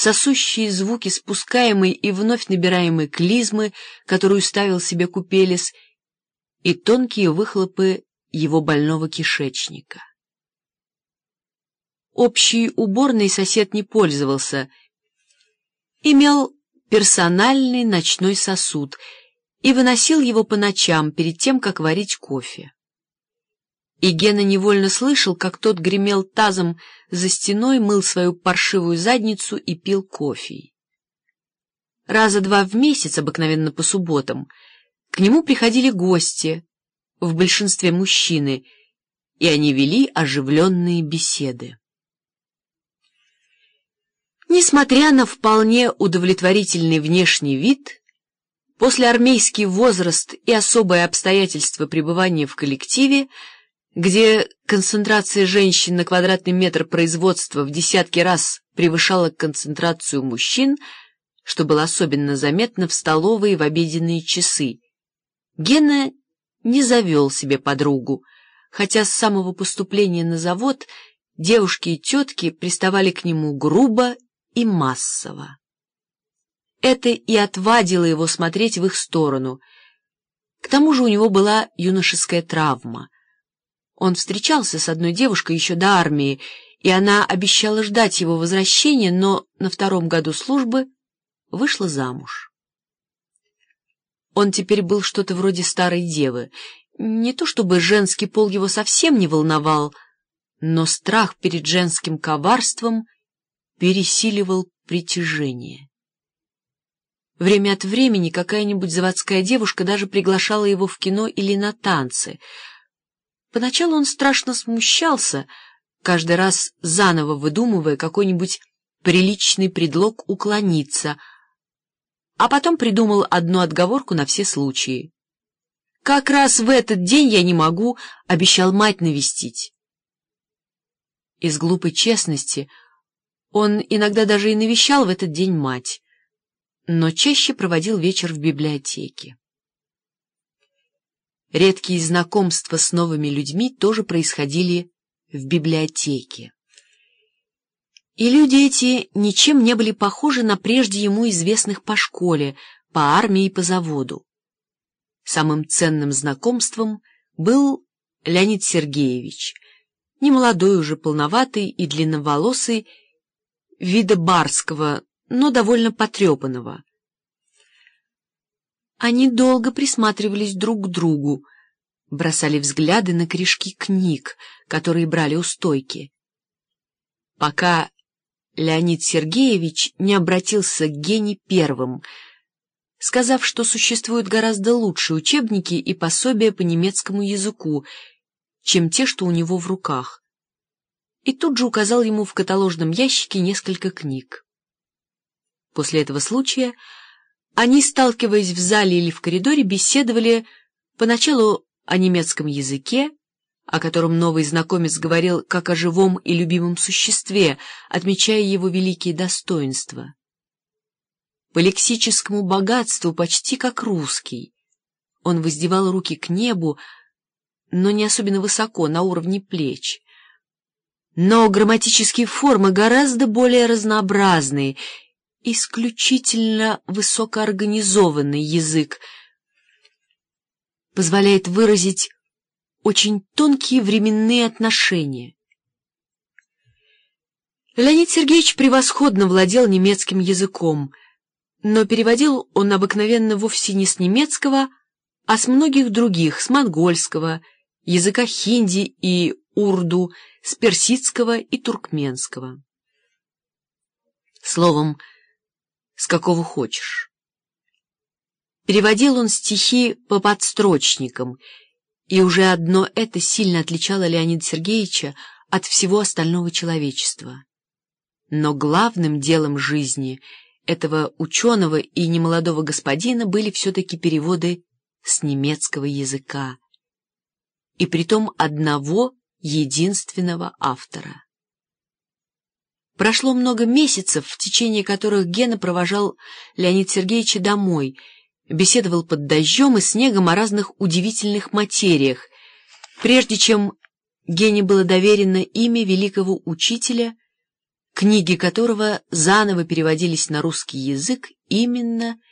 сосущие звуки спускаемой и вновь набираемой клизмы, которую ставил себе Купелес, и тонкие выхлопы его больного кишечника. Общей уборной сосед не пользовался, имел персональный ночной сосуд и выносил его по ночам перед тем, как варить кофе. И Гена невольно слышал, как тот гремел тазом за стеной, мыл свою паршивую задницу и пил кофе. Раза два в месяц, обыкновенно по субботам, к нему приходили гости, в большинстве мужчины, и они вели оживленные беседы. Несмотря на вполне удовлетворительный внешний вид, послеармейский возраст и особые обстоятельства пребывания в коллективе, где концентрация женщин на квадратный метр производства в десятки раз превышала концентрацию мужчин, что было особенно заметно в столовой и в обеденные часы, Гена не завел себе подругу, хотя с самого поступления на завод девушки и тетки приставали к нему грубо и массово. Это и отвадило его смотреть в их сторону. К тому же у него была юношеская травма. Он встречался с одной девушкой еще до армии, и она обещала ждать его возвращения, но на 2-м году службы вышла замуж. Он теперь был что-то вроде старой девы. Не то чтобы женский пол его совсем не волновал, но страх перед женским коварством пересиливал притяжение. Время от времени какая-нибудь заводская девушка даже приглашала его в кино или на танцы. Поначалу он страшно смущался, каждый раз заново выдумывая какой-нибудь приличный предлог уклониться, а потом придумал одну отговорку на все случаи. «Как раз в этот день я не могу», — обещал мать навестить. Из глупой честности он иногда даже и навещал в этот день мать, но чаще проводил вечер в библиотеке. Редкие знакомства с новыми людьми тоже происходили в библиотеке. И люди эти ничем не были похожи на прежде ему известных по школе, по армии и по заводу. Самым ценным знакомством был Леонид Сергеевич, немолодой уже, полноватый и длинноволосый, вида барского, но довольно потрепанного. Они долго присматривались друг к другу, бросали взгляды на корешки книг, которые брали у стойки, пока Леонид Сергеевич не обратился к Гене первым, сказав, что существуют гораздо лучшие учебники и пособия по немецкому языку, чем те, что у него в руках, и тут же указал ему в каталожном ящике несколько книг. После этого случая они, сталкиваясь в зале или в коридоре, беседовали поначалу о немецком языке, о котором новый знакомец говорил как о живом и любимом существе, отмечая его великие достоинства. По лексическому богатству почти как русский. Он воздевал руки к небу, но не особенно высоко, на уровне плеч. Но грамматические формы гораздо более разнообразные, исключительно высокоорганизованный язык позволяет выразить очень тонкие временные отношения. Леонид Сергеевич превосходно владел немецким языком, но переводил он обыкновенно вовсе не с немецкого, а с многих других, с монгольского, языка хинди и урду, с персидского и туркменского. Словом, с какого хочешь. Переводил он стихи по подстрочникам, и уже одно это сильно отличало Леонида Сергеевича от всего остального человечества. Но главным делом жизни этого ученого и немолодого господина были все-таки переводы с немецкого языка, и притом одного единственного автора. Прошло много месяцев, в течение которых Гена провожал Леонида Сергеевича домой, беседовал под дождем и снегом о разных удивительных материях, прежде чем Гене было доверено имя великого учителя, книги которого заново переводились на русский язык именно